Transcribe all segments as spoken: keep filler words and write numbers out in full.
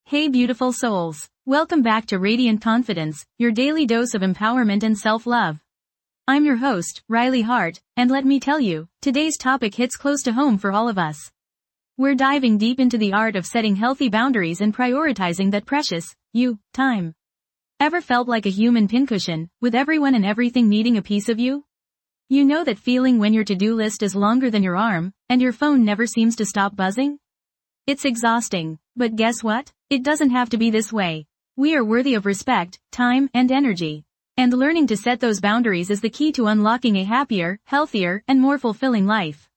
Hey beautiful souls. Welcome back to Radiant Confidence, your daily dose of empowerment and self-love. I'm your host, Riley Hart, and let me tell you, today's topic hits close to home for all of us. We're diving deep into the art of setting healthy boundaries and prioritizing that precious, you, time. Ever felt like a human pincushion, with everyone and everything needing a piece of you? You know that feeling when your to-do list is longer than your arm, and your phone never seems to stop buzzing? It's exhausting, but guess what? It doesn't have to be this way. We are worthy of respect, time, and energy. And learning to set those boundaries is the key to unlocking a happier, healthier, and more fulfilling life.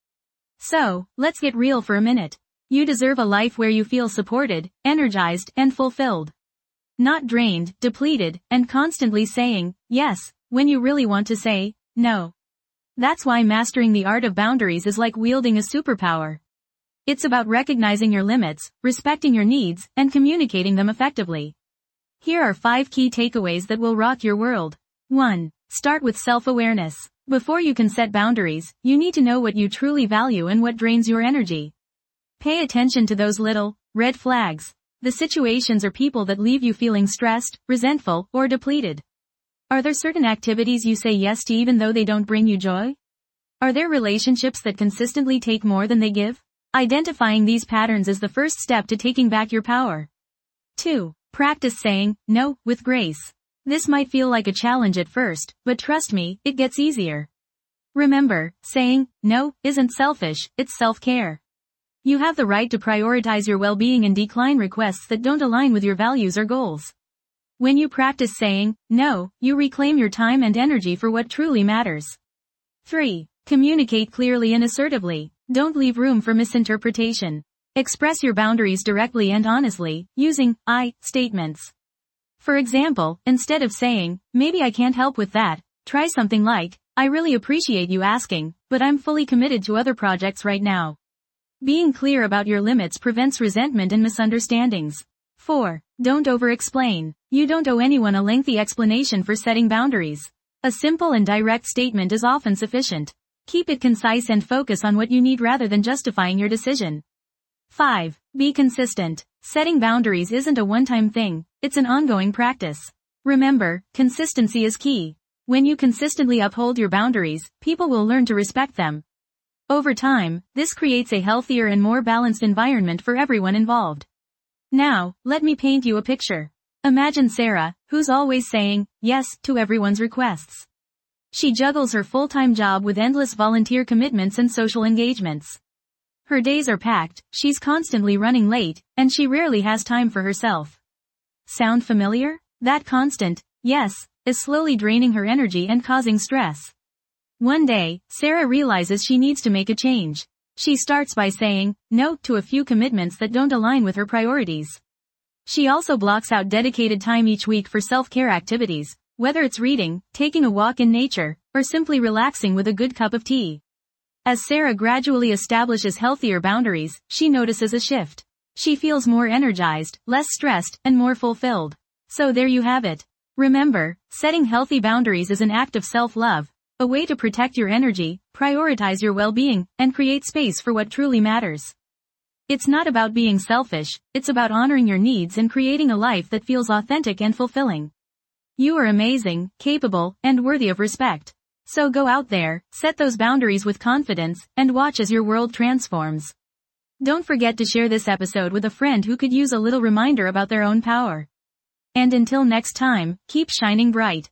So, let's get real for a minute. You deserve a life where you feel supported, energized, and fulfilled. Not drained, depleted, and constantly saying, yes, when you really want to say, no. That's why mastering the art of boundaries is like wielding a superpower. It's about recognizing your limits, respecting your needs, and communicating them effectively. Here are five key takeaways that will rock your world. one. Start with self-awareness. Before you can set boundaries, you need to know what you truly value and what drains your energy. Pay attention to those little, red flags. The situations or people that leave you feeling stressed, resentful, or depleted. Are there certain activities you say yes to even though they don't bring you joy? Are there relationships that consistently take more than they give? Identifying these patterns is the first step to taking back your power. two. Practice saying no with grace. This might feel like a challenge at first, but trust me, it gets easier. Remember, saying no isn't selfish, it's self-care. You have the right to prioritize your well-being and decline requests that don't align with your values or goals. When you practice saying no, you reclaim your time and energy for what truly matters. three. Communicate clearly and assertively. Don't leave room for misinterpretation. Express your boundaries directly and honestly, using I statements. For example, instead of saying, maybe I can't help with that, try something like, I really appreciate you asking, but I'm fully committed to other projects right now. Being clear about your limits prevents resentment and misunderstandings. four. Don't over-explain. You don't owe anyone a lengthy explanation for setting boundaries. A simple and direct statement is often sufficient. Keep it concise and focus on what you need rather than justifying your decision. five. Be consistent. Setting boundaries isn't a one-time thing, it's an ongoing practice. Remember, consistency is key. When you consistently uphold your boundaries, people will learn to respect them. Over time, this creates a healthier and more balanced environment for everyone involved. Now, let me paint you a picture. Imagine Sarah, who's always saying yes to everyone's requests. She juggles her full-time job with endless volunteer commitments and social engagements. Her days are packed, she's constantly running late, and she rarely has time for herself. Sound familiar? That constant, yes, is slowly draining her energy and causing stress. One day, Sarah realizes she needs to make a change. She starts by saying no to a few commitments that don't align with her priorities. She also blocks out dedicated time each week for self-care activities, whether it's reading, taking a walk in nature, or simply relaxing with a good cup of tea. As Sarah gradually establishes healthier boundaries, she notices a shift. She feels more energized, less stressed, and more fulfilled. So there you have it. Remember, setting healthy boundaries is an act of self-love, a way to protect your energy, prioritize your well-being, and create space for what truly matters. It's not about being selfish, it's about honoring your needs and creating a life that feels authentic and fulfilling. You are amazing, capable, and worthy of respect. So go out there, set those boundaries with confidence, and watch as your world transforms. Don't forget to share this episode with a friend who could use a little reminder about their own power. And until next time, keep shining bright.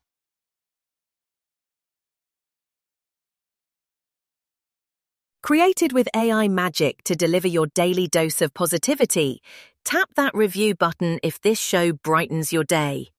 Created with A I magic to deliver your daily dose of positivity, tap that review button if this show brightens your day.